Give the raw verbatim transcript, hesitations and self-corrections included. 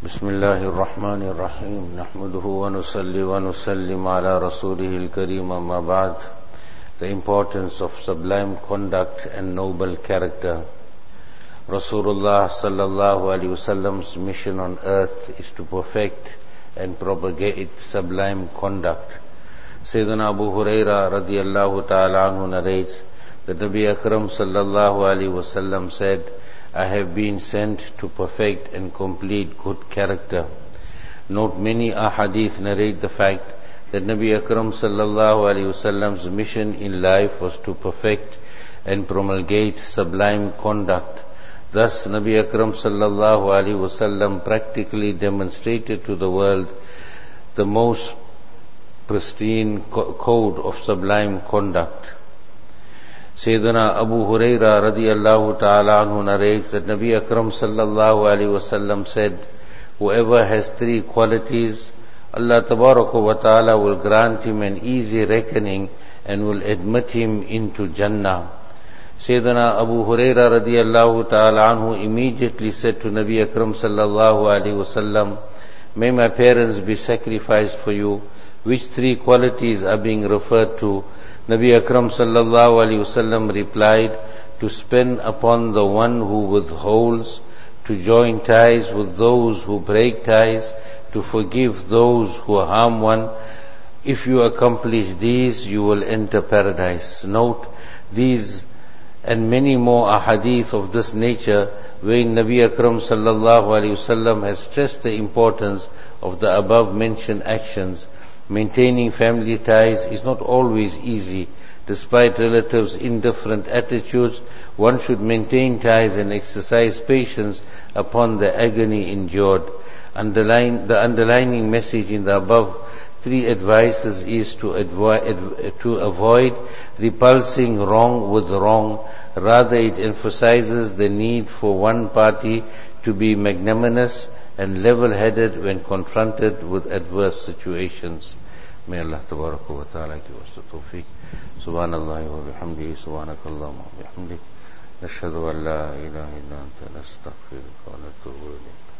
بسم الله الرحمن الرحيم نحمده ونصلي ونسلم على رسوله الكريم أما بعد. The importance of sublime conduct and noble character. Rasulullah sallallahu alaihi wasallam's mission on earth is to perfect and propagate sublime conduct. Sayyidina Abu Huraira radiyallahu ta'ala anhu narrates that Nabi Akram sallallahu alaihi wasallam said, I have been sent to perfect and complete good character. Note, many ahadith narrate the fact that Nabi Akram sallallahu alaihi wasallam's mission in life was to perfect and promulgate sublime conduct. Thus, Nabi Akram sallallahu alaihi wasallam practically demonstrated to the world the most pristine co- code of sublime conduct. Sayyidina Abu Huraira radiyallahu ta'ala anhu narrates that Nabi Akram sallallahu alaihi wasallam said, whoever has three qualities, Allah tabaraka wa ta'ala will grant him an easy reckoning and will admit him into Jannah. Sayyidina Abu Huraira radiyallahu ta'ala anhu immediately said to Nabi Akram sallallahu alaihi wasallam, may my parents be sacrificed for you. Which three qualities are being referred to? Nabi Akram sallallahu alaihi wasallam replied, to spend upon the one who withholds, to join ties with those who break ties, to forgive those who harm one. If you accomplish these, you will enter paradise. Note, these and many more ahadith of this nature, wherein Nabi Akram sallallahu alaihi wasallam has stressed the importance of the above mentioned actions. Maintaining family ties is not always easy. Despite relatives' indifferent attitudes, one should maintain ties and exercise patience upon the agony endured. Underline, the underlining message in the above three advices is to, avoid, to avoid repulsing wrong with wrong. Rather, it emphasizes the need for one party to be magnanimous and level-headed when confronted with adverse situations. May Allah tabaraka wa ta'ala give us the tawfiq. Subhanallah wa bihamdihi, subhanakallahumma wa bihamdik. Nashhadu an la ilaha illa anta nastaghfiruka wa natubu ilayk.